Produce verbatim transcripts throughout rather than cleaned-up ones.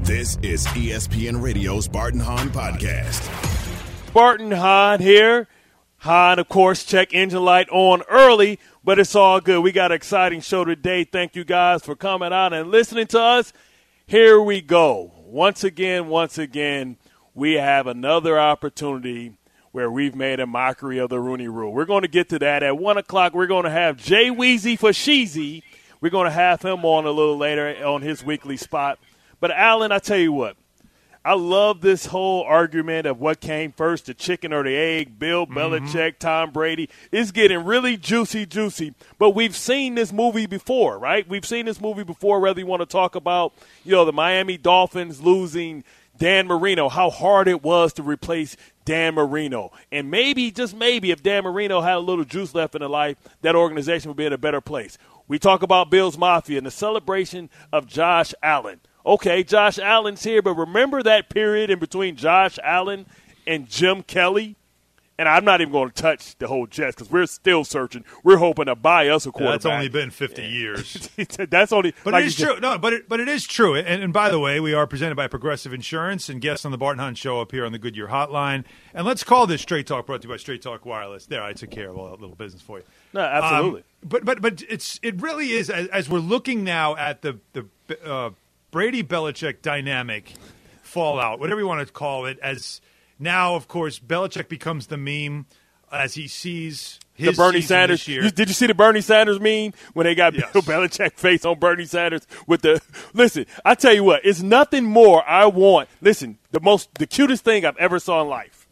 This is E S P N Radio's Bart and Hahn Podcast. Bart and Hahn here. Hahn, of course, check engine light on early, but it's all good. We got an exciting show today. Thank you guys for coming out and listening to us. Here we go. Once again, once again, we have another opportunity where we've made a mockery of the Rooney Rule. We're going to get to that. At one o'clock, we're going to have Jay Weezy for Sheezy. We're going to have him on a little later on his weekly spot. But, Alan, I tell you what, I love this whole argument of what came first, the chicken or the egg, Bill Belichick, mm-hmm. Tom Brady. It's getting really juicy, juicy. But we've seen this movie before, right? We've seen this movie before, whether you want to talk about, you know, the Miami Dolphins losing Dan Marino, how hard it was to replace Dan Marino. And maybe, just maybe, if Dan Marino had a little juice left in his life, that organization would be in a better place. We talk about Bills Mafia and the celebration of Josh Allen. Okay, Josh Allen's here, but remember that period in between Josh Allen and Jim Kelly? And I'm not even going to touch the whole Jets because we're still searching. We're hoping to buy us a quarterback. Yeah, that's only been fifty years. That's only. But like it is true. No, but it, but it is true. And, and by the way, we are presented by Progressive Insurance and guests on the Bart and Hahn Show up here on the Goodyear Hotline. And let's call this Straight Talk, brought to you by Straight Talk Wireless. There, I took care of all that little business for you. No, absolutely. Um, but but but it's it really is as, as we're looking now at the the. Uh, Brady Belichick dynamic fallout, whatever you want to call it, as now, of course, Belichick becomes the meme as he sees his the Bernie Sanders. This year. You, did you see the Bernie Sanders meme when they got yes. Bill Belichick face on Bernie Sanders with the – listen, I tell you what, it's nothing more I want – listen, the most – the cutest thing I've ever saw in life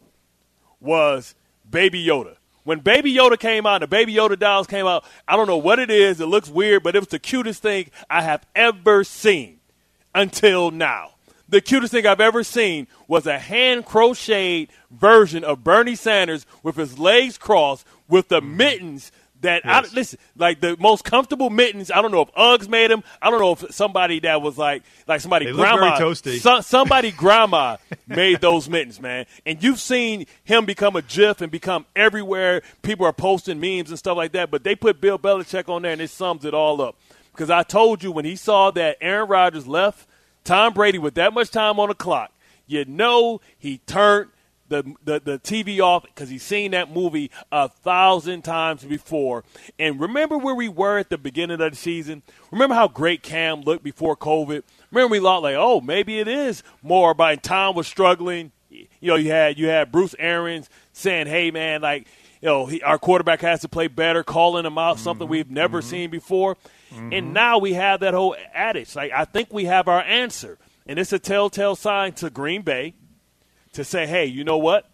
was Baby Yoda. When Baby Yoda came out, the Baby Yoda dolls came out, I don't know what it is. It looks weird, but it was the cutest thing I have ever seen. Until now. The cutest thing I've ever seen was a hand-crocheted version of Bernie Sanders with his legs crossed with the mm-hmm. mittens that, yes. I, listen, like the most comfortable mittens. I don't know if Uggs made them. I don't know if somebody that was like, like somebody they grandma. Look very toasty. So, somebody grandma made those mittens, man. And you've seen him become a GIF and become everywhere. People are posting memes and stuff like that. But they put Bill Belichick on there and it sums it all up. Because I told you when he saw that Aaron Rodgers left Tom Brady with that much time on the clock, you know he turned the the, the T V off because he's seen that movie a thousand times before. And remember where we were at the beginning of the season? Remember how great Cam looked before COVID? Remember we thought like, oh, maybe it is more about Tom was struggling. You know, you had you had Bruce Arians saying, hey, man, like, you know, he, our quarterback has to play better, calling him out, mm-hmm. something we've never mm-hmm. seen before. Mm-hmm. And now we have that whole adage. Like, I think we have our answer. And it's a telltale sign to Green Bay to say, hey, you know what?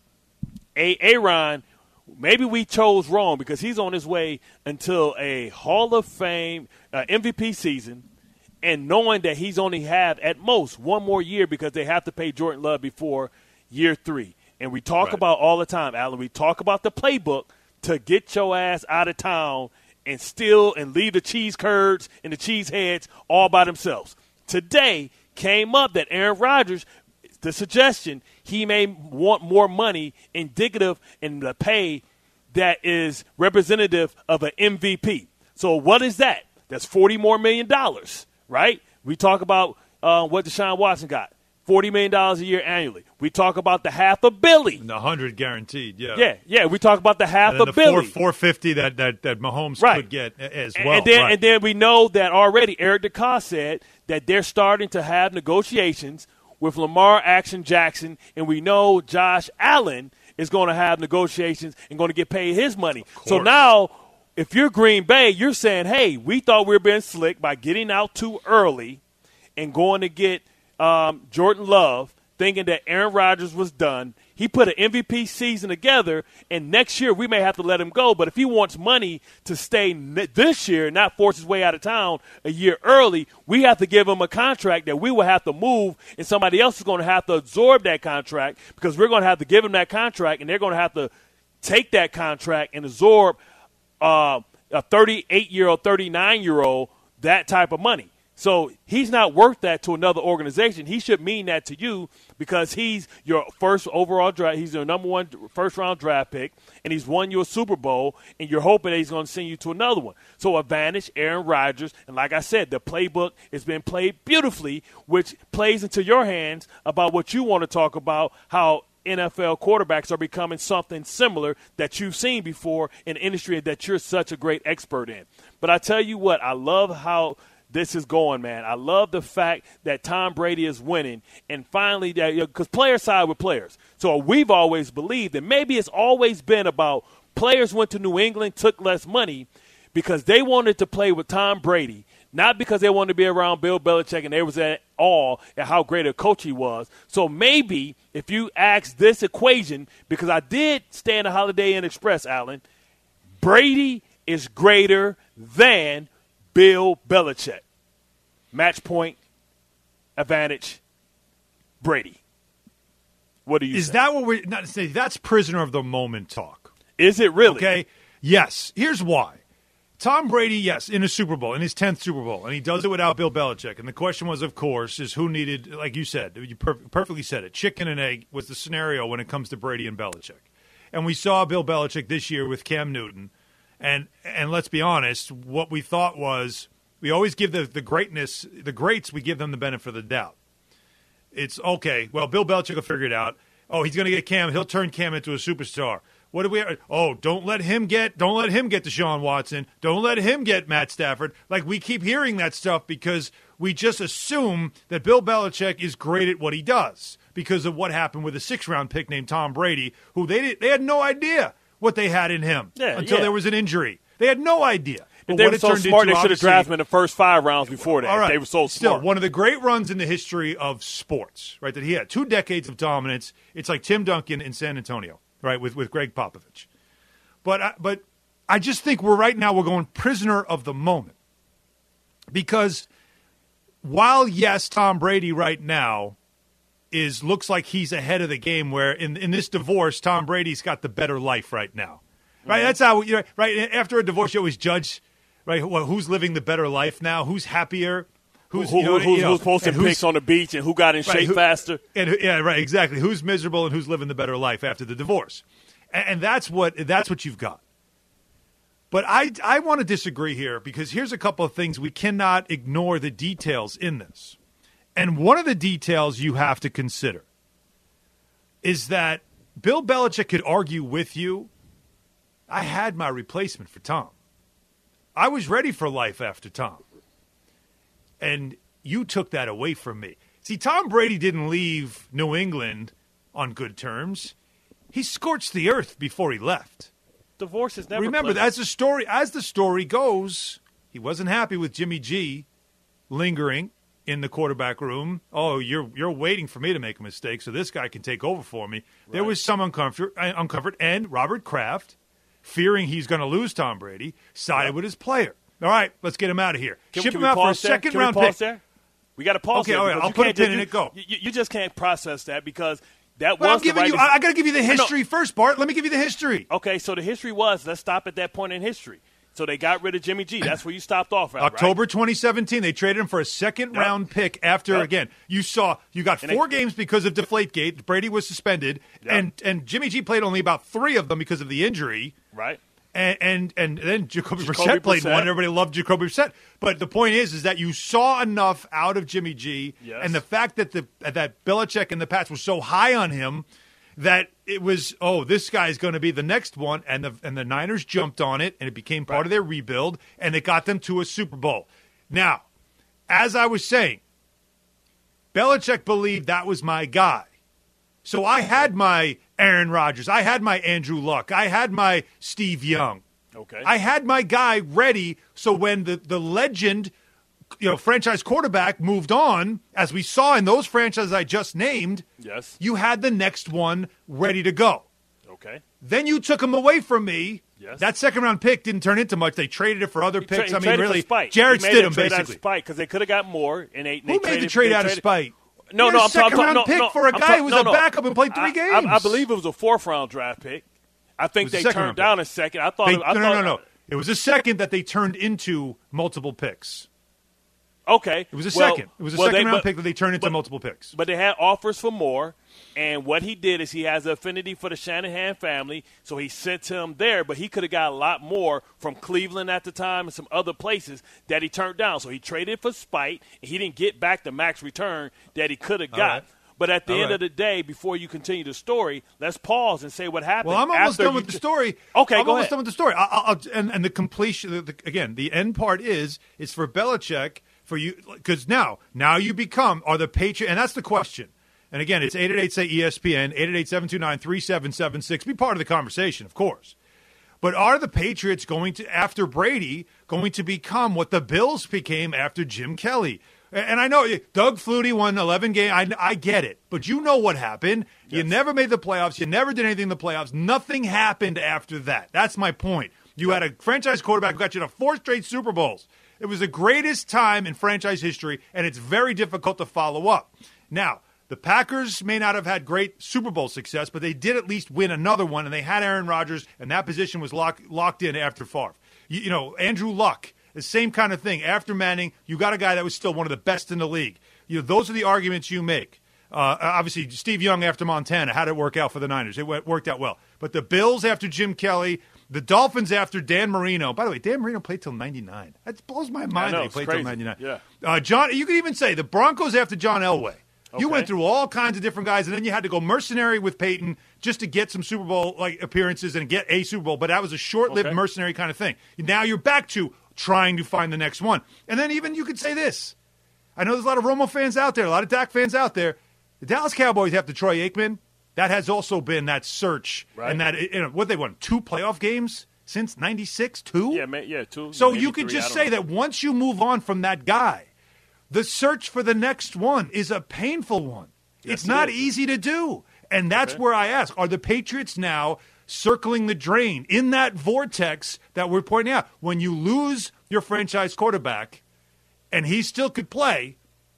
A- Aaron, maybe we chose wrong because he's on his way until a Hall of Fame uh, M V P season, and knowing that he's only have at most one more year because they have to pay Jordan Love before year three. And we talk right. about all the time, Alan, we talk about the playbook to get your ass out of town and steal and leave the cheese curds and the cheese heads all by themselves. Today came up that Aaron Rodgers, the suggestion, he may want more money indicative in the pay that is representative of an M V P. So what is that? That's forty more million dollars, right? We talk about uh, what Deshaun Watson got. forty million dollars a year annually. We talk about the half a billy. And the one hundred guaranteed, yeah. Yeah, yeah. We talk about the half and then a the billy. four fifty that, that, that Mahomes right. could get as and, well. And then, right. and then we know that already Eric DeCoste said that they're starting to have negotiations with Lamar Action Jackson, and we know Josh Allen is going to have negotiations and going to get paid his money. So now if you're Green Bay, you're saying, hey, we thought we were being slick by getting out too early and going to get um, Jordan Love, thinking that Aaron Rodgers was done. He put an M V P season together, and next year we may have to let him go. But if he wants money to stay this year and not force his way out of town a year early, we have to give him a contract that we will have to move, and somebody else is going to have to absorb that contract because we're going to have to give him that contract, and they're going to have to take that contract and absorb uh, a thirty-eight-year-old, thirty-nine-year-old that type of money. So he's not worth that to another organization. He should mean that to you because he's your first overall draft. He's your number one first-round draft pick, and he's won you a Super Bowl, and you're hoping that he's going to send you to another one. So advantage, Aaron Rodgers. And like I said, the playbook has been played beautifully, which plays into your hands about what you want to talk about, how N F L quarterbacks are becoming something similar that you've seen before in the industry that you're such a great expert in. But I tell you what, I love how – this is going, man. I love the fact that Tom Brady is winning, and finally, that because players side with players. So we've always believed, and maybe it's always been about players went to New England, took less money because they wanted to play with Tom Brady, not because they wanted to be around Bill Belichick and they was at all at how great a coach he was. So maybe if you ask this equation, because I did stay in the Holiday Inn Express, Alan, Brady is greater than Bill Belichick. Match point, advantage, Brady. What do you Is say? that what we're not say? That's prisoner of the moment talk. Is it really? Okay. Yes. Here's why. Tom Brady, yes, in a Super Bowl, in his tenth Super Bowl, and he does it without Bill Belichick. And the question was, of course, is who needed, like you said, you per- perfectly said it, chicken and egg was the scenario when it comes to Brady and Belichick. And we saw Bill Belichick this year with Cam Newton. And and let's be honest, what we thought was we always give the, the greatness, the greats, we give them the benefit of the doubt. It's, okay, well, Bill Belichick will figure it out. Oh, he's going to get Cam. He'll turn Cam into a superstar. What do we – oh, don't let him get – don't let him get Deshaun Watson. Don't let him get Matt Stafford. Like, we keep hearing that stuff because we just assume that Bill Belichick is great at what he does because of what happened with a sixth-round pick named Tom Brady, who they did, they had no idea what they had in him yeah, until yeah. there was an injury. They had no idea. But they were so smart they should have drafted him in the first five rounds before that. All right. They were so Still, smart. one of the great runs in the history of sports, right, that he had. Two decades of dominance. It's like Tim Duncan in San Antonio, right, with, with Greg Popovich. But I, but I just think we're right now we're going prisoner of the moment. Because while, yes, Tom Brady right now is looks like he's ahead of the game where in, in this divorce, Tom Brady's got the better life right now. Right? Mm-hmm. That's how, you know, right, after a divorce, you always judge, right, well, who's living the better life now, who's happier, who's, who, you know, who's, you know, who's posting pics on the beach and who got in right, shape who, faster. And, yeah, right, exactly. Who's miserable and who's living the better life after the divorce. And, and that's what that's what you've got. But I, I want to disagree here because here's a couple of things. We cannot ignore the details in this. And one of the details you have to consider is that Bill Belichick could argue with you, I had my replacement for Tom. I was ready for life after Tom. And you took that away from me. See, Tom Brady didn't leave New England on good terms. He scorched the earth before he left. Divorce is never Remember, pleasant. as the story as the story goes, he wasn't happy with Jimmy G lingering in the quarterback room. Oh, you're you're waiting for me to make a mistake so this guy can take over for me. Right. There was some uncomfort, uh, uncomfort, and Robert Kraft, fearing he's going to lose Tom Brady, sided yeah. with his player. All right, let's get him out of here. Can, Ship can him out for a there? second can round we pause pick. There? We got to pause okay, there. all right, because I'll you put a can't pin just- in it. Go. You, you just can't process that because that Well, I'm was the giving right you. dec- I, I got to give you the No, no. history first, Bart. Let me give you the history. Okay, so the history was, let's stop at that point in history. So they got rid of Jimmy G. That's where you stopped off at, October right? twenty seventeen, they traded him for a second-round Yep. pick after, Yep. again, you saw you got And four they- games because of Deflategate. Brady was suspended, Yep. and, and Jimmy G played only about three of them because of the injury. Right. And and, and then Jacoby, Jacoby Brissett played Brissett. one. Everybody loved Jacoby Brissett. But the point is, is that you saw enough out of Jimmy G, Yes. and the fact that the that Belichick and the Pats were so high on him that it was, oh, this guy's going to be the next one, and the and the Niners jumped on it, and it became part Right. of their rebuild, and it got them to a Super Bowl. Now, as I was saying, Belichick believed that was my guy. So I had my Aaron Rodgers. I had my Andrew Luck. I had my Steve Young. Okay. I had my guy ready so when the, the legend, you know, franchise quarterback moved on, as we saw in those franchises I just named, Yes. you had the next one ready to go. Okay. Then you took him away from me. Yes. That second round pick didn't turn into much. They traded it for other He tra- picks. he I mean, traded really, for spite. Jared He made Stidham, a trade out of basically. spite because they could have got more. And they, they Who made traded, the trade they out of traded- spite? No, You're no, a I'm talking second-round no, pick no, for a I'm guy talk- who was no, a no. backup and played three I, games. I, I believe it was a fourth round draft pick. I think It was a they second turned round down pick. a second. I thought. They, it, I no, thought no, no, no. It was a second that they turned into multiple picks. Okay. It was a well, second. It was a well, second they, round but, pick that they turned into but, multiple picks. But they had offers for more. And what he did is he has an affinity for the Shanahan family, so he sent him there. But he could have got a lot more from Cleveland at the time and some other places that he turned down. So he traded for spite, and he didn't get back the max return that he could have got. Right. But at the All end right. of the day, before you continue the story, let's pause and say what happened. Well, I'm almost after done you with the t- story. Okay, I'm go almost ahead. done with the story. I, I, I'll, and, and the completion, the, the, again, the end part is is for Belichick, for you, because now, now you become, are the Patriots, and that's the question. And again, it's eight eight eight, say E S P N, eight eight eight, seven two nine, three seven seven six. Be part of the conversation, of course. But are the Patriots going to, after Brady, going to become what the Bills became after Jim Kelly? And I know Doug Flutie won eleven games. I, I get it. But you know what happened. Yes. You never made the playoffs. You never did anything in the playoffs. Nothing happened after that. That's my point. You had a franchise quarterback who got you to four straight Super Bowls. It was the greatest time in franchise history, and it's very difficult to follow up. Now, the Packers may not have had great Super Bowl success, but they did at least win another one, and they had Aaron Rodgers, and that position was lock, locked in after Favre. You, you know, Andrew Luck, the same kind of thing. After Manning, you got a guy that was still one of the best in the league. You know, those are the arguments you make. Uh, obviously, Steve Young after Montana, how did it work out for the Niners? It went, worked out well. But the Bills after Jim Kelly, the Dolphins after Dan Marino. By the way, Dan Marino played till ninety-nine. That blows my mind know, that he played crazy. till ninety-nine. Yeah. Uh, John, you could even say the Broncos after John Elway. You Okay. went through all kinds of different guys, and then you had to go mercenary with Peyton just to get some Super Bowl like appearances and get a Super Bowl. But that was a short-lived Okay. mercenary kind of thing. Now you're back to trying to find the next one. And then even you could say this. I know there's a lot of Romo fans out there, a lot of Dak fans out there. The Dallas Cowboys after Troy Aikman, that has also been that search. Right. And that, you know, what they won, two playoff games since ninety-six? Two? Yeah, man, yeah, two. So maybe you could three, just I say don't know. that once you move on from that guy, the search for the next one is a painful one. Yes, it's it not is. easy to do. And that's Okay. where I ask, are the Patriots now circling the drain in that vortex that we're pointing out? When you lose your franchise quarterback and he still could play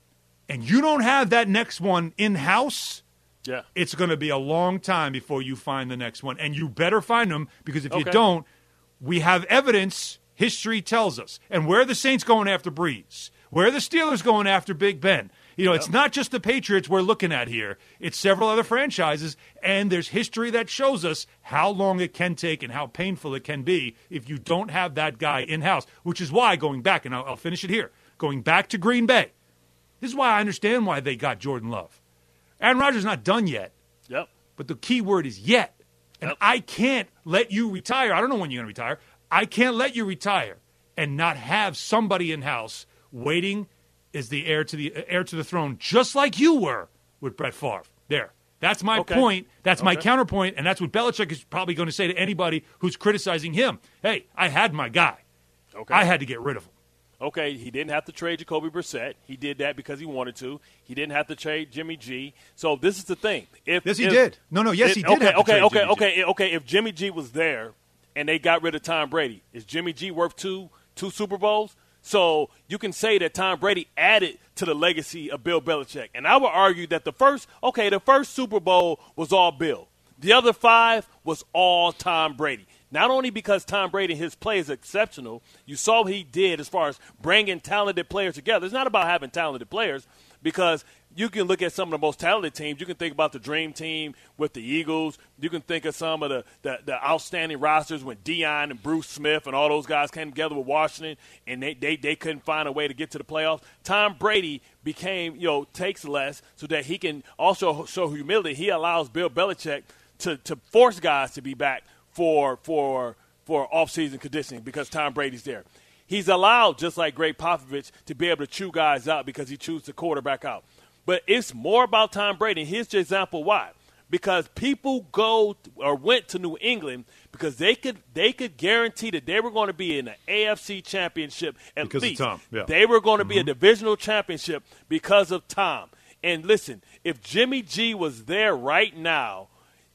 and you don't have that next one in-house, Yeah. it's going to be a long time before you find the next one. And you better find them, because if you Okay. don't, we have evidence, history tells us. And where are the Saints going after Breeze? Where are the Steelers going after Big Ben? You know, it's not just the Patriots we're looking at here. It's several other franchises, and there's history that shows us how long it can take and how painful it can be if you don't have that guy in-house, which is why, going back, and I'll, I'll finish it here, going back to Green Bay, this is why I understand why they got Jordan Love. Aaron Rodgers is not done yet, Yep. but the key word is yet. And Yep. I can't let you retire. I don't know when you're going to retire. I can't let you retire and not have somebody in-house waiting as the heir to the heir to the throne, just like you were with Brett Favre. There. That's my Okay. point. That's my Okay. counterpoint, and that's what Belichick is probably going to say to anybody who's criticizing him. Hey, I had my guy. Okay. I had to get rid of him. Okay, he didn't have to trade Jacoby Brissett. He did that because he wanted to. He didn't have to trade Jimmy G. So this is the thing. If Yes, he if- did. No, no, yes, if- he did okay, have to okay, trade okay, Jimmy G. okay, okay. If Jimmy G was there and they got rid of Tom Brady, is Jimmy G worth two two Super Bowls? So you can say that Tom Brady added to the legacy of Bill Belichick. And I would argue that the first, okay, the first Super Bowl was all Bill. The other five was all Tom Brady. Not only because Tom Brady, his play is exceptional, you saw what he did as far as bringing talented players together. It's not about having talented players, because you can look at some of the most talented teams. You can think about the Dream Team with the Eagles. You can think of some of the, the, the outstanding rosters when Deion and Bruce Smith and all those guys came together with Washington, and they, they, they couldn't find a way to get to the playoffs. Tom Brady became, you know, takes less so that he can also show humility. He allows Bill Belichick to, to force guys to be back for for for off-season conditioning because Tom Brady's there. He's allowed, just like Greg Popovich, to be able to chew guys out because he chews the quarterback out. But it's more about Tom Brady. And here's the example why. Because people go or went to New England because they could they could guarantee that they were going to be in the A F C championship at Because of least. Tom, yeah. They were going to Mm-hmm. be a divisional championship because of Tom. And listen, if Jimmy G was there right now,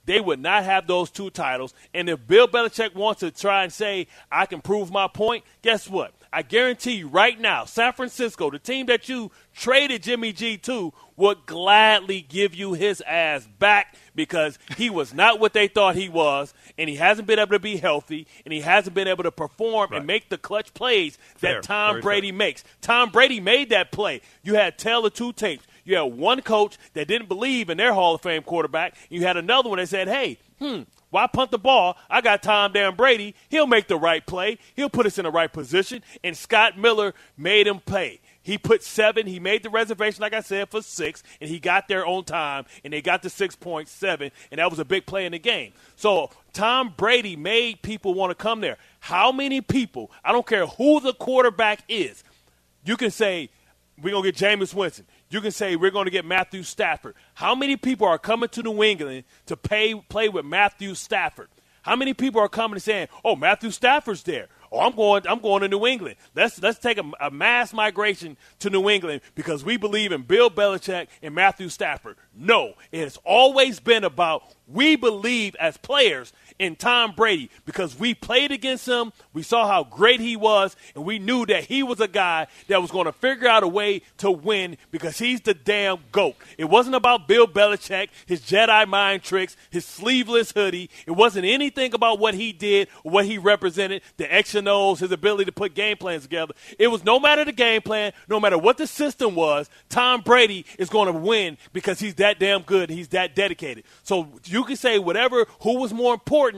they would not have those two titles. And if Bill Belichick wants to try and say, I can prove my point, guess what? I guarantee you right now, San Francisco, the team that you traded Jimmy G to, would gladly give you his ass back because he was not what they thought he was, and he hasn't been able to be healthy, and he hasn't been able to perform right. and make the clutch plays that fair. Tom Very Brady fair. makes. Tom Brady made that play. You had tell the two tapes. You had one coach that didn't believe in their Hall of Fame quarterback. You had another one that said, hey, hmm, why punt the ball? I got Tom damn Brady. He'll make the right play. He'll put us in the right position. And Scott Miller made him pay. He put seven. He made the reservation, like I said, for six, and he got there on time, and they got to six point seven, and that was a big play in the game. So Tom Brady made people want to come there. How many people, I don't care who the quarterback is, you can say, we're going to get Jameis Winston. You can say we're going to get Matthew Stafford. How many people are coming to New England to pay, play with Matthew Stafford? How many people are coming and saying, oh, Matthew Stafford's there. Oh, I'm going I'm going to New England. Let's let's take a, a mass migration to New England because we believe in Bill Belichick and Matthew Stafford. No, it has always been about we believe as players in Tom Brady because we played against him, we saw how great he was, and we knew that he was a guy that was going to figure out a way to win because he's the damn GOAT. It wasn't about Bill Belichick, his Jedi mind tricks, his sleeveless hoodie. It wasn't anything about what he did or what he represented, the X and O's, his ability to put game plans together. It was no matter the game plan, no matter what the system was, Tom Brady is going to win because he's that damn good and he's that dedicated. So you can say whatever, who was more important,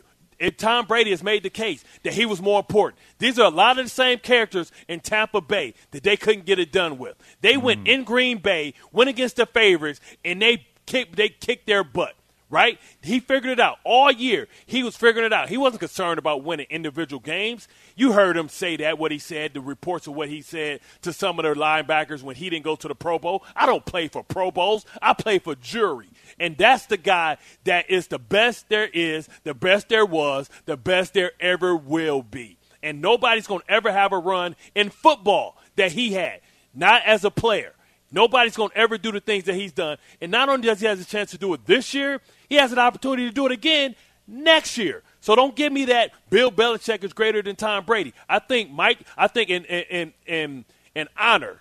and Tom Brady has made the case that he was more important. These are a lot of the same characters in Tampa Bay that they couldn't get it done with. They mm. went in Green Bay, went against the favorites, and they kicked, they kicked their butt, right? He figured it out. All year, he was figuring it out. He wasn't concerned about winning individual games. You heard him say that, what he said, the reports of what he said to some of their linebackers when he didn't go to the Pro Bowl. I don't play for Pro Bowls. I play for jury. And that's the guy that is the best there is, the best there was, the best there ever will be. And nobody's going to ever have a run in football that he had, not as a player. Nobody's going to ever do the things that he's done. And not only does he have a chance to do it this year, he has an opportunity to do it again next year. So don't give me that Bill Belichick is greater than Tom Brady. I think Mike, I think in in in in honor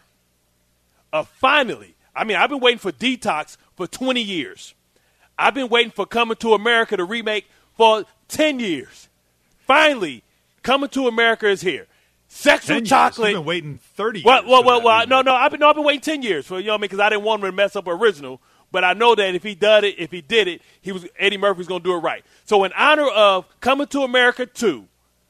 of finally, I mean, I've been waiting for Detox for twenty years. I've been waiting for Coming to America, the remake, for ten years. Finally, Coming to America is here. Sexual Chocolate. You've been waiting thirty years. Well, well, well, well no, no, I've been, no, I've been waiting ten years for, you know what I mean, because I didn't want him to mess up original. But I know that if he did it, if he did it, he was Eddie Murphy's going to do it right. So in honor of Coming to America two,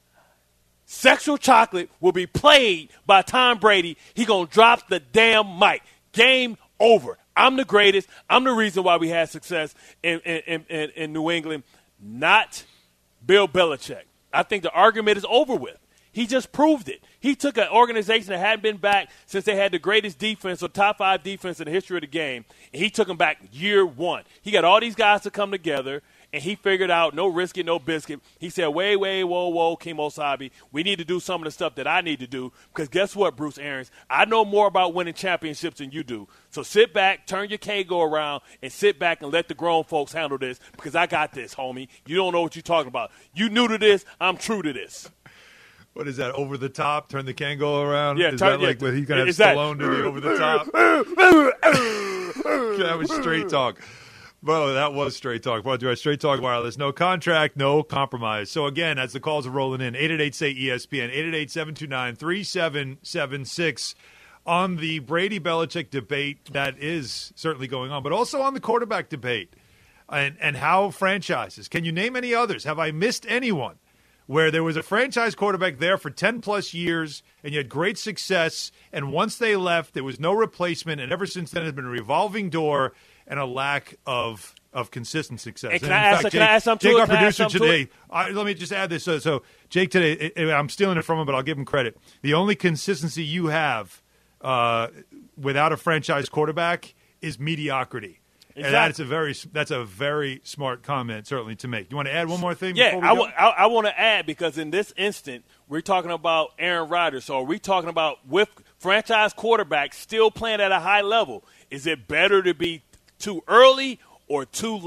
Sexual Chocolate will be played by Tom Brady. He going to drop the damn mic. Game over. I'm the greatest. I'm the reason why we had success in, in, in, in New England, not Bill Belichick. I think the argument is over with. He just proved it. He took an organization that hadn't been back since they had the greatest defense or top five defense in the history of the game, and he took them back year one. He got all these guys to come together, and he figured out no risk it, no biscuit. He said, wait, wait, whoa, whoa, Kemosabe, we need to do some of the stuff that I need to do because guess what, Bruce Arians? I know more about winning championships than you do. So sit back, turn your K-Go around, and sit back and let the grown folks handle this because I got this, homie. You don't know what you're talking about. You new to this. I'm true to this. What is that, over the top? Turn the Kango around? Yeah, is turn, that like yeah, when he's going to have that, Stallone do the over the top? That was straight talk. Bro, that was straight talk. Brought to you by Straight Talk Wireless. No contract, no compromise. So, again, as the calls are rolling in, eight eight eight, say E S P N, eight eight eight, seven two nine, three seven seven six on the Brady-Belichick debate that is certainly going on, but also on the quarterback debate and, and how franchises. Can you name any others? Have I missed anyone? Where there was a franchise quarterback there for ten-plus years, and you had great success, and once they left, there was no replacement, and ever since then, it's been a revolving door and a lack of of consistent success. And can, and I, ask, fact, can Jake, I ask something Jake, to our it? Can producer today, I I, let me just add this. So, so Jake today, it, it, I'm stealing it from him, but I'll give him credit. The only consistency you have uh, without a franchise quarterback is mediocrity. Exactly. And that's a very that's a very smart comment, certainly, to make. You want to add one more thing? Yeah, before we I, go? w- I, I want to add because in this instant, we're talking about Aaron Rodgers. So are we talking about with franchise quarterbacks still playing at a high level? Is it better to be too early or too late?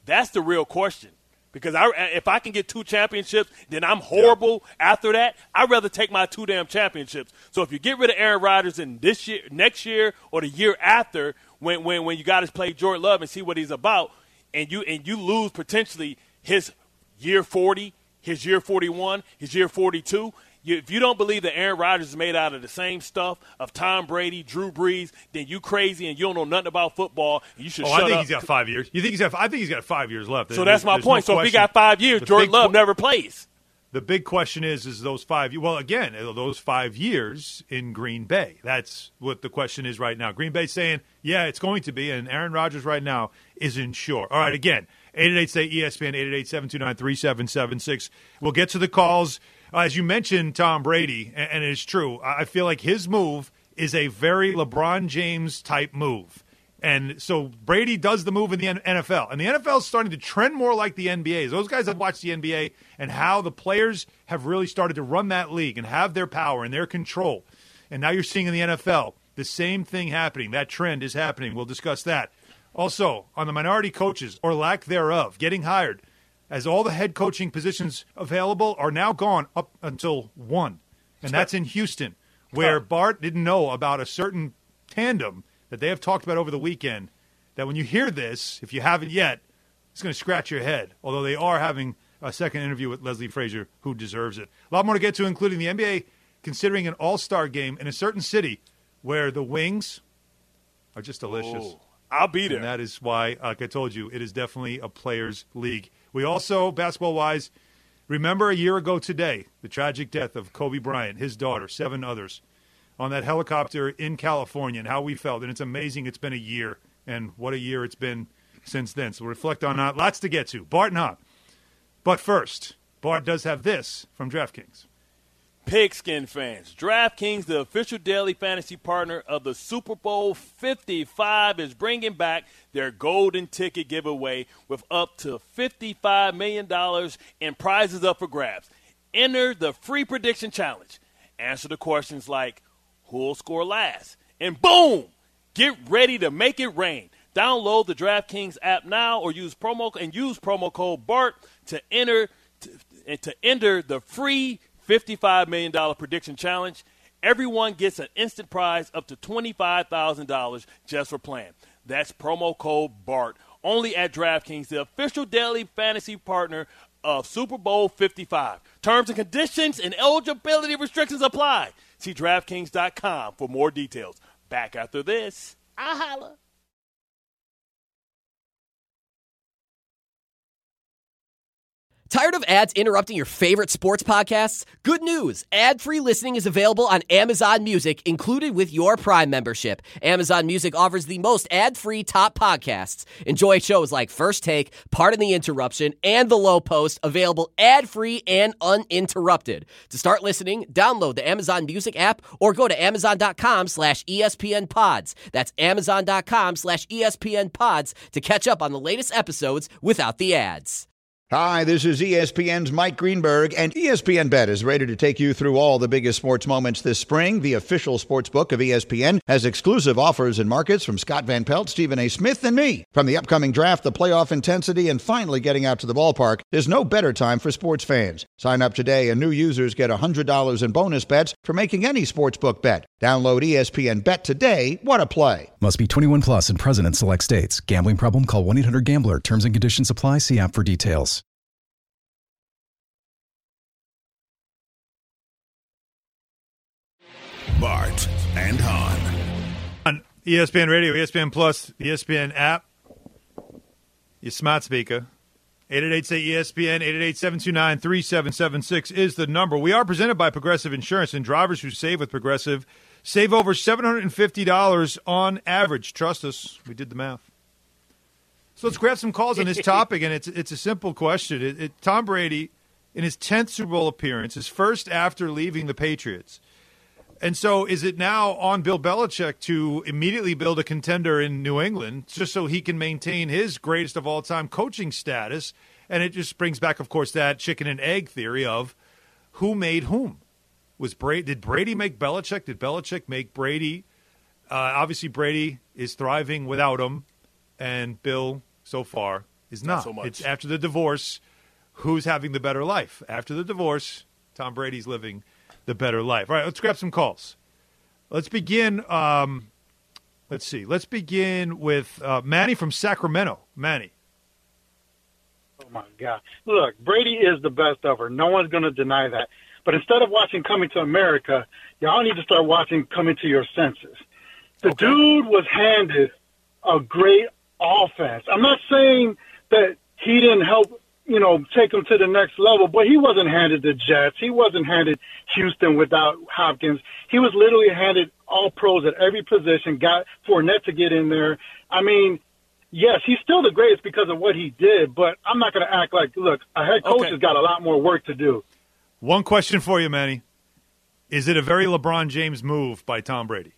That's the real question. Because I, if I can get two championships, then I'm horrible yeah. after that. I'd rather take my two damn championships. So if you get rid of Aaron Rodgers in this year, next year, or the year after, when when, when you got to play Jordan Love and see what he's about, and you and you lose potentially his year forty, his year forty-one, his year forty-two. You, if you don't believe that Aaron Rodgers is made out of the same stuff of Tom Brady, Drew Brees, then you crazy and you don't know nothing about football. You should oh, shut up. I think he's got five years. You think he's got? I think he's got five years left. So that's my There's point. No so question. if he got five years, the Jordan Love qu- never plays. The big question is, is those five – well, again, those five years in Green Bay. That's what the question is right now. Green Bay's saying, yeah, it's going to be, and Aaron Rodgers right now isn't sure. All right, again, eight eight eight, say E S P N, eight eight eight, seven two nine, three seven seven six. We'll get to the calls. Uh, as you mentioned, Tom Brady, and, and it is true, I feel like his move is a very LeBron James-type move. And so Brady does the move in the N F L. And the N F L is starting to trend more like the N B A. Those guys have watched the N B A and how the players have really started to run that league and have their power and their control. And now you're seeing in the N F L the same thing happening. That trend is happening. We'll discuss that. Also, on the minority coaches, or lack thereof, getting hired, as all the head coaching positions available are now gone up until one. And that's in Houston, where Bart didn't know about a certain tandem that they have talked about over the weekend, that when you hear this, if you haven't yet, it's going to scratch your head, although they are having a second interview with Leslie Frazier, who deserves it. A lot more to get to, including the N B A considering an all-star game in a certain city where the wings are just delicious. Oh, I'll be there. And that is why, like I told you, it is definitely a players' league. We also, basketball-wise, remember a year ago today, the tragic death of Kobe Bryant, his daughter, seven others, on that helicopter in California, and how we felt. And it's amazing it's been a year, and what a year it's been since then. So we'll reflect on that. Lots to get to. Bart and Hahn. But first, Bart does have this from DraftKings. Pigskin fans, DraftKings, the official daily fantasy partner of the Super Bowl fifty-five, is bringing back their golden ticket giveaway with up to fifty-five million dollars in prizes up for grabs. Enter the free prediction challenge. Answer the questions like, who'll score last? And boom! Get ready to make it rain. Download the DraftKings app now or use promo and use promo code BART to enter to, to enter the free fifty-five million dollars prediction challenge. Everyone gets an instant prize up to twenty-five thousand dollars just for playing. That's promo code BART. Only at DraftKings, the official daily fantasy partner of Super Bowl fifty-five. Terms and conditions and eligibility restrictions apply. See DraftKings dot com for more details. Back after this. I holla. Tired of ads interrupting your favorite sports podcasts? Good news! Ad-free listening is available on Amazon Music, included with your Prime membership. Amazon Music offers the most ad-free top podcasts. Enjoy shows like First Take, Pardon the Interruption, and The Low Post, available ad-free and uninterrupted. To start listening, download the Amazon Music app or go to amazon.com slash ESPN pods. That's amazon.com slash ESPN pods to catch up on the latest episodes without the ads. Hi, this is E S P N's Mike Greenberg, and E S P N Bet is ready to take you through all the biggest sports moments this spring. The official sports book of E S P N has exclusive offers and markets from Scott Van Pelt, Stephen A. Smith, and me. From the upcoming draft, the playoff intensity, and finally getting out to the ballpark, there's no better time for sports fans. Sign up today, and new users get one hundred dollars in bonus bets for making any sportsbook bet. Download E S P N Bet today. What a play. Must be twenty-one plus and present in select states. Gambling problem? Call one eight hundred gambler. Terms and conditions apply. See app for details. Bart and Hahn. On E S P N Radio, E S P N Plus, E S P N app, your smart speaker. eight eight eight, say E S P N, eight eight eight, seven two nine, three seven seven six is the number. We are presented by Progressive Insurance, and drivers who save with Progressive save over seven hundred fifty dollars on average. Trust us, we did the math. So let's grab some calls on this topic, and it's it's a simple question. It, it, Tom Brady, in his tenth Super Bowl appearance, his first after leaving the Patriots. And so is it now on Bill Belichick to immediately build a contender in New England just so he can maintain his greatest of all time coaching status? And it just brings back, of course, that chicken and egg theory of who made whom. Was Brady, did Brady make Belichick? Did Belichick make Brady? Uh, obviously, Brady is thriving without him, and Bill, so far, is not. Not so much. It's after the divorce, who's having the better life? After the divorce, Tom Brady's living the better life. All right, let's grab some calls. Let's begin. Um, let's see. Let's begin with uh, Manny from Sacramento. Manny. Oh, my God. Look, Brady is the best ever. No one's going to deny that. But instead of watching Coming to America, y'all need to start watching Coming to Your Senses. The Okay. dude was handed a great offense. I'm not saying that he didn't help, you know, take him to the next level, but he wasn't handed the Jets. He wasn't handed Houston without Hopkins. He was literally handed all pros at every position, got Fournette to get in there. I mean, yes, he's still the greatest because of what he did, but I'm not going to act like, look, a head coach Okay. has got a lot more work to do. One question for you, Manny. Is it a very LeBron James move by Tom Brady?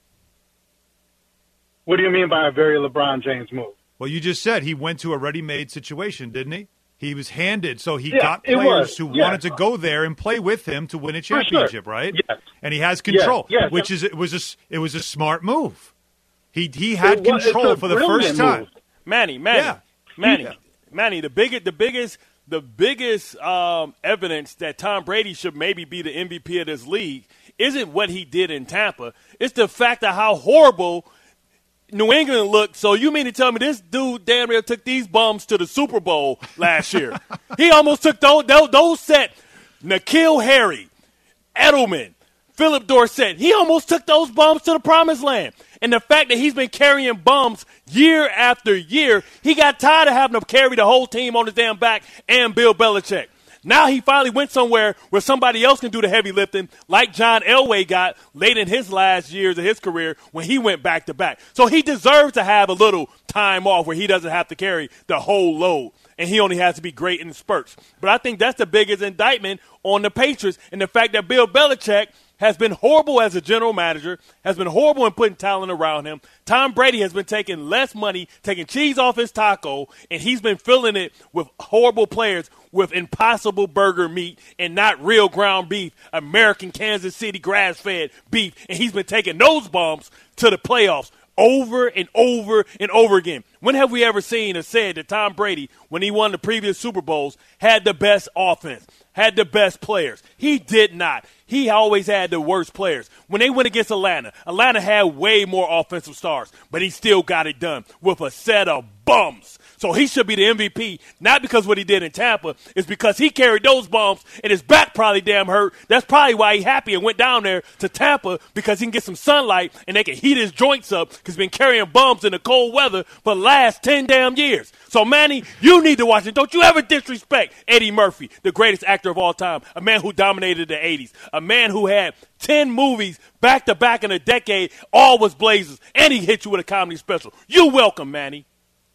What do you mean by a very LeBron James move? Well, you just said he went to a ready-made situation, didn't he? He was handed, so he Yeah, got it players was. who Yeah. wanted to go there and play with him to win a sure. championship, right? Yes. And he has control, Yes, yes. which is it was a s- it was a smart move. He he had It was- it's control a for the brilliant first time. move. Manny, Manny, Yeah. Manny, Yeah. Manny. The biggest, the biggest, the biggest um, evidence that Tom Brady should maybe be the M V P of this league isn't what he did in Tampa. It's the fact of how horrible New England looked. So you mean to tell me this dude damn near took these bums to the Super Bowl last year? He almost took those, those, those set N'Keal Harry, Edelman, Philip Dorsett. He almost took those bums to the promised land. And the fact that he's been carrying bums year after year, he got tired of having to carry the whole team on his damn back and Bill Belichick. Now he finally went somewhere where somebody else can do the heavy lifting, like John Elway got late in his last years of his career when he went back to back. So he deserves to have a little time off where he doesn't have to carry the whole load, and he only has to be great in spurts. But I think that's the biggest indictment on the Patriots, and the fact that Bill Belichick has been horrible as a general manager, has been horrible in putting talent around him. Tom Brady has been taking less money, taking cheese off his taco, and he's been filling it with horrible players with impossible burger meat and not real ground beef, American Kansas City grass-fed beef, and he's been taking those bumps to the playoffs over and over and over again. When have we ever seen or said that Tom Brady, when he won the previous Super Bowls, had the best offense, had the best players? He did not. He always had the worst players. When they went against Atlanta, Atlanta had way more offensive stars, but he still got it done with a set of bums. So he should be the M V P, not because what he did in Tampa, it's because he carried those bumps and his back probably damn hurt. That's probably why he's happy and went down there to Tampa, because he can get some sunlight and they can heat his joints up because he's been carrying bumps in the cold weather for the last ten damn years. So, Manny, you need to watch it. Don't you ever disrespect Eddie Murphy, the greatest actor of all time, a man who dominated the eighties, a man who had ten movies back-to-back in a decade, all was blazers, and he hit you with a comedy special. You welcome, Manny.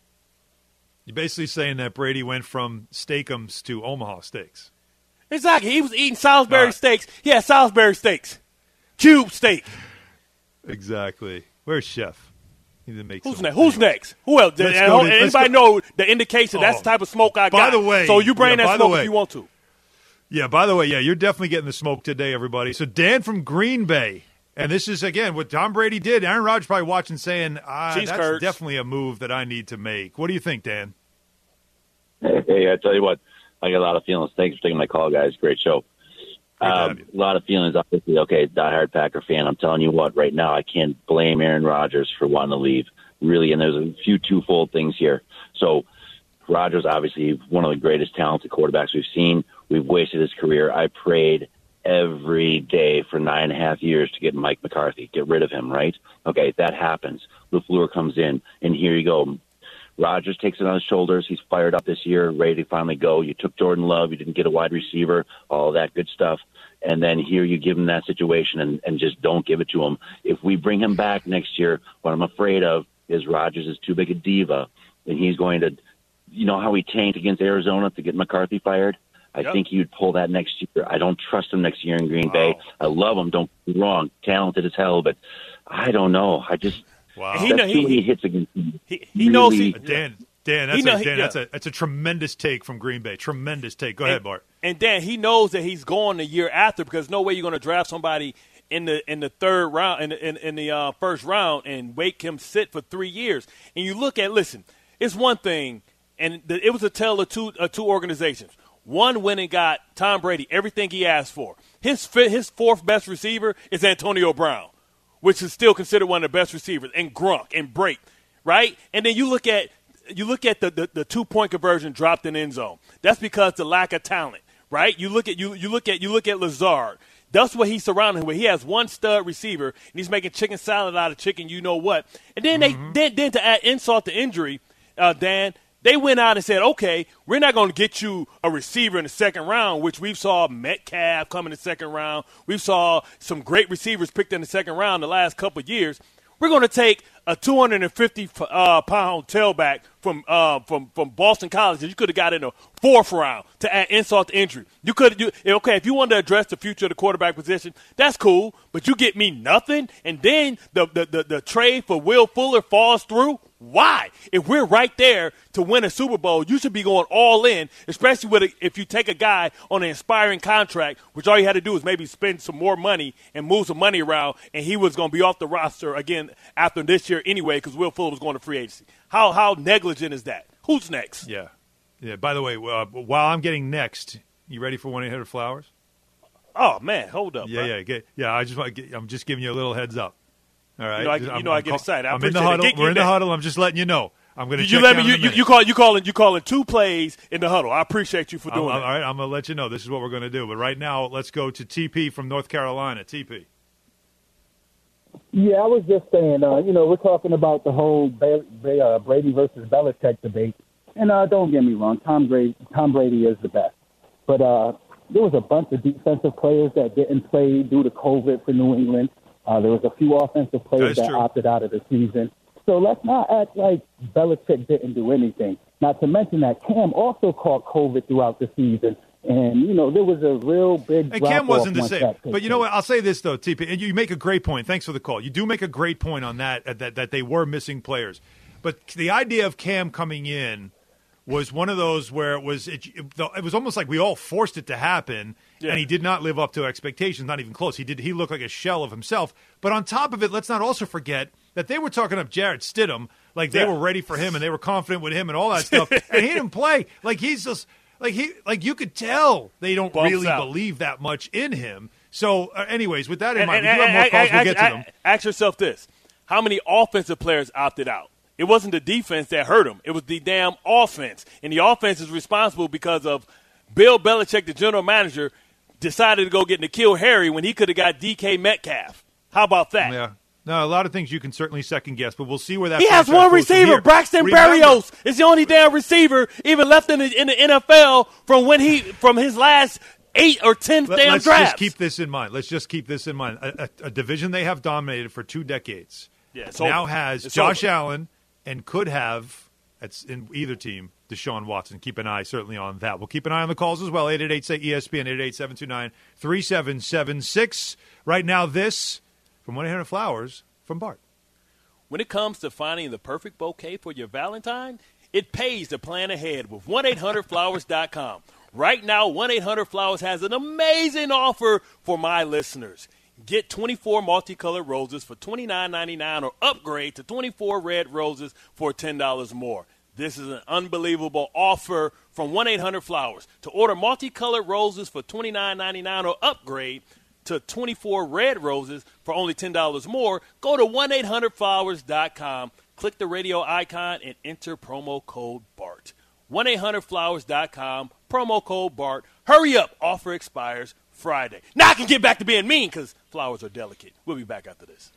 You're basically saying that Brady went from Steakums to Omaha Steaks. Exactly. He was eating Salisbury Right. steaks. He had Salisbury steaks. Cube steak. Exactly. Where's Chef? He didn't make Who's some- next? Who's next? Who else? Let's And go to- anybody let's go- know the indication that's Oh. the type of smoke I By got. the way- so you bring yeah, by that the smoke way- if you want to. Yeah, by the way, yeah, you're definitely getting the smoke today, everybody. So Dan from Green Bay, and this is, again, what Tom Brady did. Aaron Rodgers probably watching saying, ah, Cheese that's curds. definitely a move that I need to make. What do you think, Dan? Hey, hey, I tell you what, I got a lot of feelings. Thanks for taking my call, guys. Great show. Great to Um, have you. a lot of feelings, obviously. Okay, diehard Packer fan. I'm telling you what, right now, I can't blame Aaron Rodgers for wanting to leave, really. And there's a few twofold things here. So, Rodgers, obviously, one of the greatest talented quarterbacks we've seen. We've wasted his career. I prayed every day for nine and a half years to get Mike McCarthy, get rid of him, right? Okay, that happens. LaFleur comes in, and here you go. Rodgers takes it on his shoulders. He's fired up this year, ready to finally go. You took Jordan Love. You didn't get a wide receiver, all that good stuff. And then here you give him that situation and, and just don't give it to him. If we bring him back next year, what I'm afraid of is Rodgers is too big a diva, and he's going to, you know how he tanked against Arizona to get McCarthy fired? I Yep. think he'd pull that next year. I don't trust him next year in Green Bay. I love him. Don't get me wrong. Talented as hell, but I don't know. I just Wow. He that's know- too he- many hits against him. He, he knows he, Really- Dan, Dan, that's, He know- a, Dan yeah. that's, a, that's a tremendous take from Green Bay. Tremendous take. Go ahead, Bart. And Dan, he knows that he's going the year after, because no way you're going to draft somebody in the in the third round, in the, in, in the uh, first round, and make him sit for three years. And you look at, listen, it's one thing and the, it was a tale of two, uh, two organizations. One went and got Tom Brady everything he asked for. His fi- his fourth best receiver is Antonio Brown, which is still considered one of the best receivers, and Gronk and Brake, right? And then you look at you look at the, the, the two-point conversion dropped in end zone. That's because the lack of talent, right? You look at you you look at you look at Lazard. That's what he's surrounded with. He has one stud receiver, and he's making chicken salad out of chicken, you know what. And then mm-hmm. they then, then to add insult to injury, uh, Dan, they went out and said, okay, we're not going to get you a receiver in the second round, which we've saw Metcalf come in the second round. We've saw some great receivers picked in the second round the last couple of years. We're going to take a two hundred fifty uh, pound tailback from uh, from from Boston College that you could have got in the fourth round to add insult to injury. You could you okay if you wanted to address the future of the quarterback position, that's cool. But you get me nothing, and then the the the, the trade for Will Fuller falls through. Why? If we're right there to win a Super Bowl, you should be going all in, especially with a, if you take a guy on an inspiring contract, which all you had to do is maybe spend some more money and move some money around, and he was going to be off the roster again after this year anyway because Will Fuller was going to free agency. How how negligent is that? Who's next? Yeah. Yeah. By the way, uh, while I'm getting next, you ready for one eight hundred Flowers? Oh, man, hold up. Yeah, bro. yeah. Get, yeah, I just want to get, I'm just giving you a little heads up. All right. You know, I, you I'm, know, I I'm get call, excited. I I'm in the it. huddle. Get, We're get in the that. huddle. I'm just letting you know. I'm going to check you let me. down You, in a you, minute. you call you calling you calling two plays in the huddle. I appreciate you for doing I'm, that. All right. I'm going to let you know. This is what we're going to do. But right now, let's go to T P from North Carolina. T P. Yeah, I was just saying, uh, you know, we're talking about the whole ba- ba- uh, Brady versus Belichick debate. And uh, don't get me wrong, Tom Brady, Tom Brady is the best. But uh, there was a bunch of defensive players that didn't play due to COVID for New England. Uh, there was a few offensive players that, that opted out of the season. So let's not act like Belichick didn't do anything. Not to mention that Cam also caught COVID throughout the season. And, you know, there was a real big And Cam wasn't the same. But you know place. what? I'll say this, though, T P. And you make a great point. Thanks for the call. You do make a great point on that, uh, that, that they were missing players. But the idea of Cam coming in was one of those where it was it, it was almost like we all forced it to happen, yeah. and he did not live up to expectations, not even close. He did. He looked like a shell of himself. But on top of it, let's not also forget that they were talking up Jarrett Stidham like they yeah. were ready for him and they were confident with him and all that stuff, and he didn't play. Like he's just like he like you could tell they don't Bumps really out. believe that much in him. So, uh, anyways, with that in and, mind, and, we do have more and, calls. and, We'll get to and, them. Ask yourself this: how many offensive players opted out? It wasn't the defense that hurt him. It was the damn offense. And the offense is responsible because of Bill Belichick, the general manager, decided to go get N'Keal Harry when he could have got D K Metcalf. How about that? Yeah. No, a lot of things you can certainly second guess, but we'll see where that. He has one receiver, Braxton Remember, Berrios. Is the only damn receiver even left in the, in the N F L from when he from his last eight or ten let, damn let's drafts. Let's just keep this in mind. Let's just keep this in mind. A, a, a division they have dominated for two decades yeah, it's now over. has it's Josh over. Allen. And could have, that's in either team, Deshaun Watson. Keep an eye certainly on that. We'll keep an eye on the calls as well. eight eight eight, say E S P N, eight eight eight, seven two nine, three seven seven six. Right now, this from one eight hundred Flowers from Bart. When it comes to finding the perfect bouquet for your Valentine, it pays to plan ahead with one eight hundred flowers dot com. Right now, one eight hundred Flowers has an amazing offer for my listeners. Get twenty-four multicolored roses for twenty-nine ninety-nine or upgrade to twenty-four red roses for ten dollars more. This is an unbelievable offer from one eight hundred Flowers. To order multicolored roses for twenty-nine ninety-nine or upgrade to twenty-four red roses for only ten dollars more, go to one eight hundred flowers dot com, click the radio icon, and enter promo code BART. one eight hundred flowers dot com, promo code BART. Hurry up. Offer expires Friday. Now I can get back to being mean because flowers are delicate. We'll be back after this.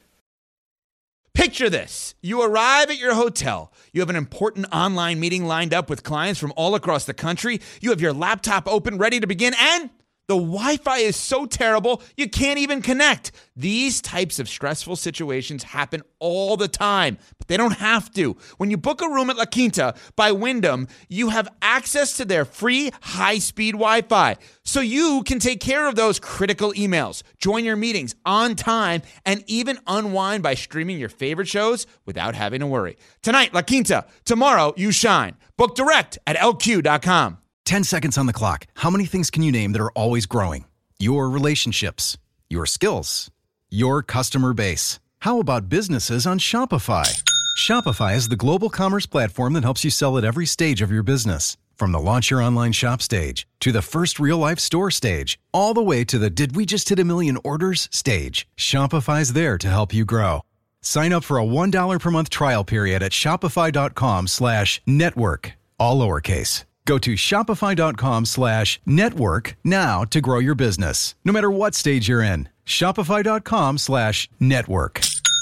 Picture this. You arrive at your hotel. You have an important online meeting lined up with clients from all across the country. You have your laptop open, ready to begin, and the Wi-Fi is so terrible you can't even connect. These types of stressful situations happen all the time, but they don't have to. When you book a room at La Quinta by Wyndham, you have access to their free high-speed Wi-Fi, so you can take care of those critical emails, join your meetings on time, and even unwind by streaming your favorite shows without having to worry. Tonight, La Quinta. Tomorrow, you shine. Book direct at L Q dot com. ten seconds on the clock. How many things can you name that are always growing? Your relationships, your skills, your customer base. How about businesses on Shopify? Shopify is the global commerce platform that helps you sell at every stage of your business. From the launch your online shop stage, to the first real-life store stage, all the way to the did we just hit a million orders stage, Shopify's there to help you grow. Sign up for a one dollar per month trial period at shopify.com slash network, all lowercase. Go to shopify.com slash network now to grow your business, no matter what stage you're in. Shopify.com slash network.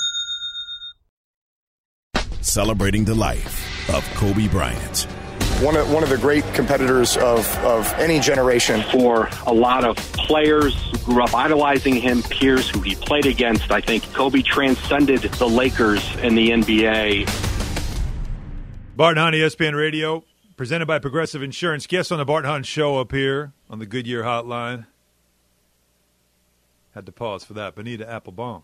Celebrating the life of Kobe Bryant. One of, one of the great competitors of, of any generation. For a lot of players who grew up idolizing him, peers who he played against, I think Kobe transcended the Lakers and the N B A. Bart and Hahn, E S P N Radio, presented by Progressive Insurance. Guests on the Bart and Hahn Show up here on the Goodyear Hotline. Had to pause for that. Bonita Applebaum.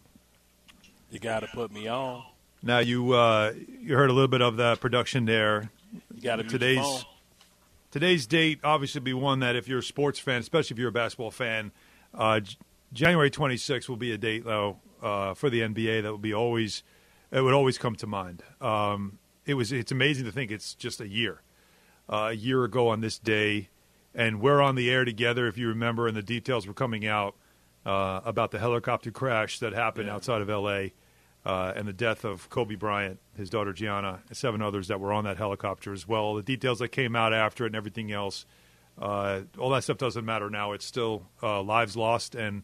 You got to put me on. Now, you uh, you heard a little bit of the production there. You got to today's today's date obviously be one that if you're a sports fan, especially if you're a basketball fan, uh, J- January twenty-sixth will be a date though uh, for the N B A that will be always it would always come to mind. Um, it was it's amazing to think it's just a year, uh, a year ago on this day, and we're on the air together. If you remember, and the details were coming out uh, about the helicopter crash that happened yeah. outside of L A. Uh, and the death of Kobe Bryant, his daughter Gianna, and seven others that were on that helicopter as well. The details that came out after it and everything else, uh, all that stuff doesn't matter now. It's still uh, lives lost and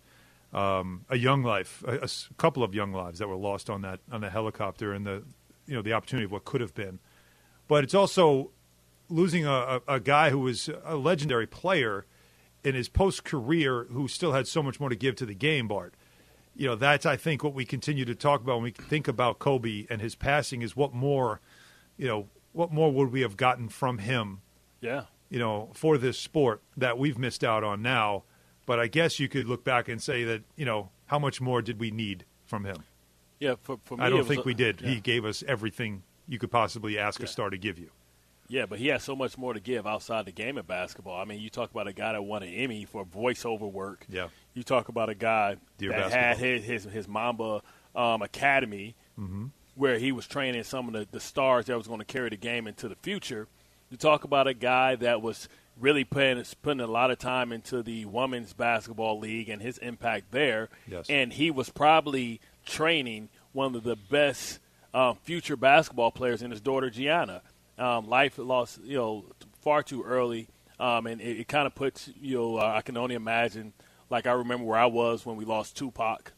um, a young life, a, a couple of young lives that were lost on that on the helicopter, and the you know the opportunity of what could have been. But it's also losing a, a, a guy who was a legendary player in his post-career who still had so much more to give to the game, Bart. You know, that's, I think, what we continue to talk about when we think about Kobe and his passing is what more, you know, what more would we have gotten from him, yeah, you know, for this sport that we've missed out on now. But I guess you could look back and say that, you know, how much more did we need from him? Yeah, for, for me, I don't it was think a, we did. Yeah. He gave us everything you could possibly ask yeah. a star to give you. Yeah, but he has so much more to give outside the game of basketball. I mean, you talk about a guy that won an Emmy for voiceover work. Yeah. You talk about a guy Dear that basketball. had his his, his Mamba um, Academy, mm-hmm. where he was training some of the, the stars that was going to carry the game into the future. You talk about a guy that was really putting, putting a lot of time into the Women's Basketball League and his impact there. Yes. And he was probably training one of the best um, future basketball players in his daughter, Gianna. Um, life lost, you know, far too early, um, and it, it kind of puts, you know, uh, I can only imagine, like I remember where I was when we lost Tupac.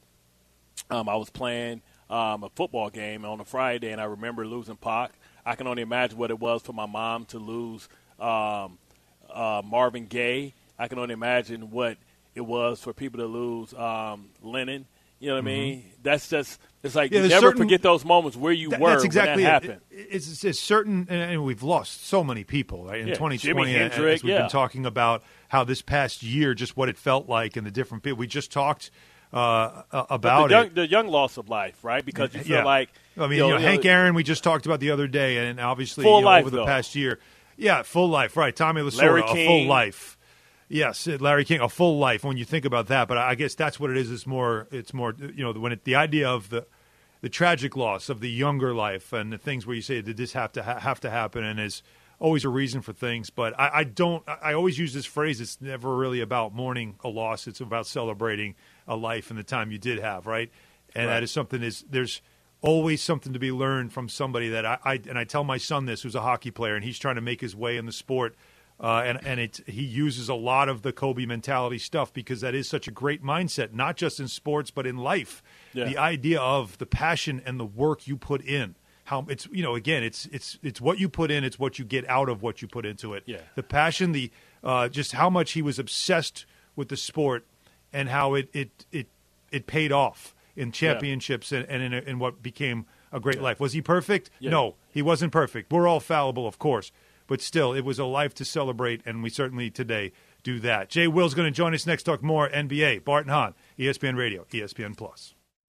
Um, I was playing um, a football game on a Friday, and I remember losing Pac. I can only imagine what it was for my mom to lose um, uh, Marvin Gaye. I can only imagine what it was for people to lose um, Lennon. You know what Mm-hmm. I mean? That's just – it's like Yeah, you there's never certain- forget those moments where you That- were that's exactly when that it. happened. It- It's, it's certain, and, and we've lost so many people right? in Yeah, twenty Jimi twenty. Hendrix, as we've yeah. been talking about how this past year, just what it felt like, and the different people. We just talked uh, uh, about But the young, it. the young loss of life, right? Because you feel Yeah. like I mean, you know, you know, Hank you know, Aaron, we just talked about the other day, and obviously Full you know, life, over the though. past year, yeah, full life, right? Tommy Lasorda, Larry a full King. life. Yes, Larry King, a full life. When you think about that, but I guess that's what it is. It's more, it's more, you know, when it, the idea of the the tragic loss of the younger life and the things where you say, did this have to ha- have to happen, and is always a reason for things. But I, I don't. I always use this phrase. It's never really about mourning a loss. It's about celebrating a life and the time you did have, right? And Right. that is something. Is there's always something to be learned from somebody that I, I and I tell my son this, who's a hockey player, and he's trying to make his way in the sport. Uh, and and it, he uses a lot of the Kobe mentality stuff because that is such a great mindset, not just in sports but in life. Yeah. The idea of the passion and the work you put in. How it's you know again it's it's it's what you put in, it's what you get out of what you put into it. Yeah. The passion, the uh, just how much he was obsessed with the sport and how it it it, it paid off in championships and, and in, a, in what became a great life. Was he perfect? Yeah. No, he wasn't perfect. We're all fallible, of course. But still, it was a life to celebrate, and we certainly today do that. Jay Will's going to join us next. Talk more N B A. Bart and Hahn, E S P N Radio, E S P N Plus.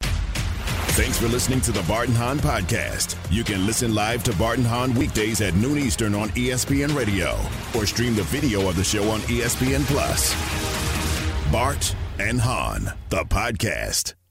Thanks for listening to the Bart and Hahn Podcast. You can listen live to Bart and Hahn weekdays at noon Eastern on E S P N Radio or stream the video of the show on E S P N Plus. Bart and Hahn, the podcast.